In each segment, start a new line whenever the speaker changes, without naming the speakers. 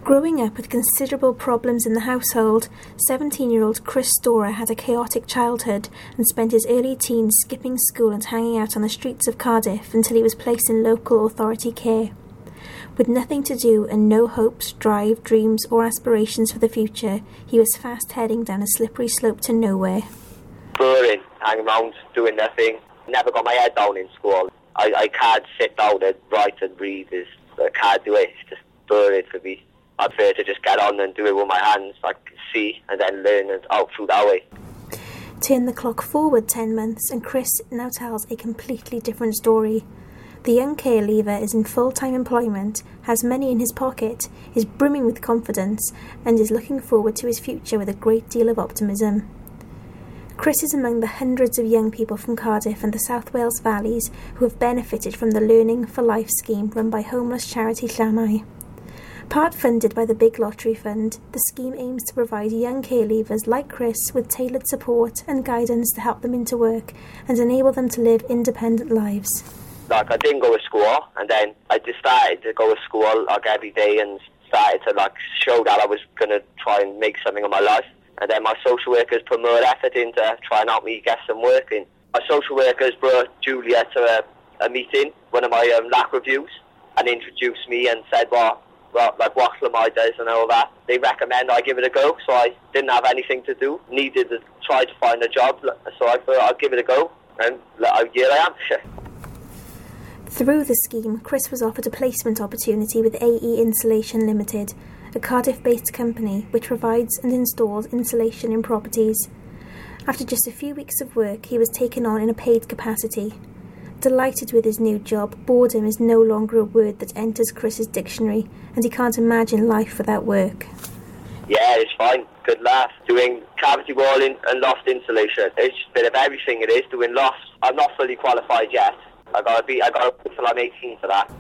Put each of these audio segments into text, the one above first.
Growing up with considerable problems in the household, 17-year-old Chris Storer had a chaotic childhood and spent his early teens skipping school and hanging out on the streets of Cardiff until he was placed in local authority care. With nothing to do and no hopes, drive, dreams or aspirations for the future, he was fast heading down a slippery slope to nowhere.
Boring, hanging around, doing nothing. Never got my head down in school. I can't sit down and write and read. I can't do it. It's just boring for me. I prefer to just get on and do it with my hands. I can see and then learn it out through that way.
Turn the clock forward 10 months and Chris now tells a completely different story. The young care leaver is in full-time employment, has money in his pocket, is brimming with confidence and is looking forward to his future with a great deal of optimism. Chris is among the hundreds of young people from Cardiff and the South Wales Valleys who have benefited from the Learning for Life scheme run by homeless charity Llanau. Part funded by the Big Lottery Fund, the scheme aims to provide young care leavers like Chris with tailored support and guidance to help them into work and enable them to live independent lives.
I didn't go to school, and then I just started to go to school every day and started to show that I was going to try and make something of my life. And then my social workers put more effort into trying to help me get some work in. My social workers brought Julia to a meeting, one of my LAC reviews, and introduced me and said, what Llanau does and all that. They recommend I give it a go, so I didn't have anything to do. Needed to try to find a job, so I thought I'd give it a go, and here I am.
Through the scheme, Chris was offered a placement opportunity with AE Insulation Limited, a Cardiff-based company which provides and installs insulation in properties. After just a few weeks of work, he was taken on in a paid capacity. Delighted with his new job, boredom is no longer a word that enters Chris's dictionary, and he can't imagine life without work.
Yeah, it's fine. Good laugh. Doing cavity walling and loft insulation. It's a bit of everything it is, doing lofts. I'm not fully qualified yet. I got to wait till I'm 18 for that.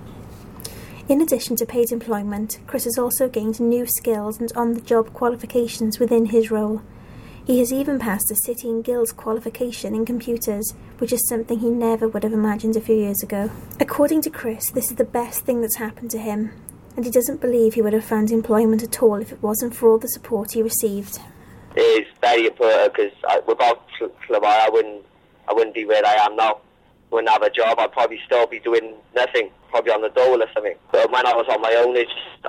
In addition to paid employment, Chris has also gained new skills and on-the-job qualifications within his role. He has even passed a City and Guilds qualification in computers, which is something he never would have imagined a few years ago. According to Chris, this is the best thing that's happened to him, and he doesn't believe he would have found employment at all if it wasn't for all the support he received.
It is very important because without Llanau, I wouldn't be where I am now. Wouldn't have a job. I'd probably still be doing nothing, probably on the dole or something. But when I was on my own,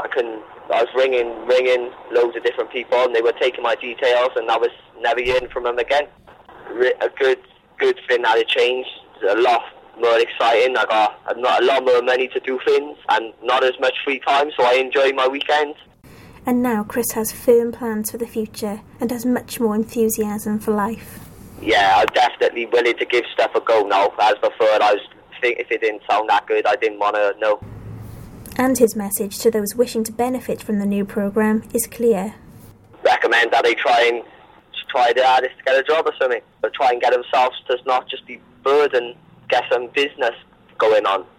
I was ringing loads of different people, and they were taking my details, and I was never hearing from them again. A good thing that it changed. A lot more exciting. I got a lot more money to do things, and not as much free time, so I enjoy my weekends.
And now Chris has firm plans for the future, and has much more enthusiasm for life.
Yeah, I'm definitely willing to give stuff a go now. As before, if it didn't sound that good, I didn't want to know.
And his message to those wishing to benefit from the new programme is clear.
Recommend that they try their hardest to get a job or something. But try and get themselves to not just be bored and get some business going on.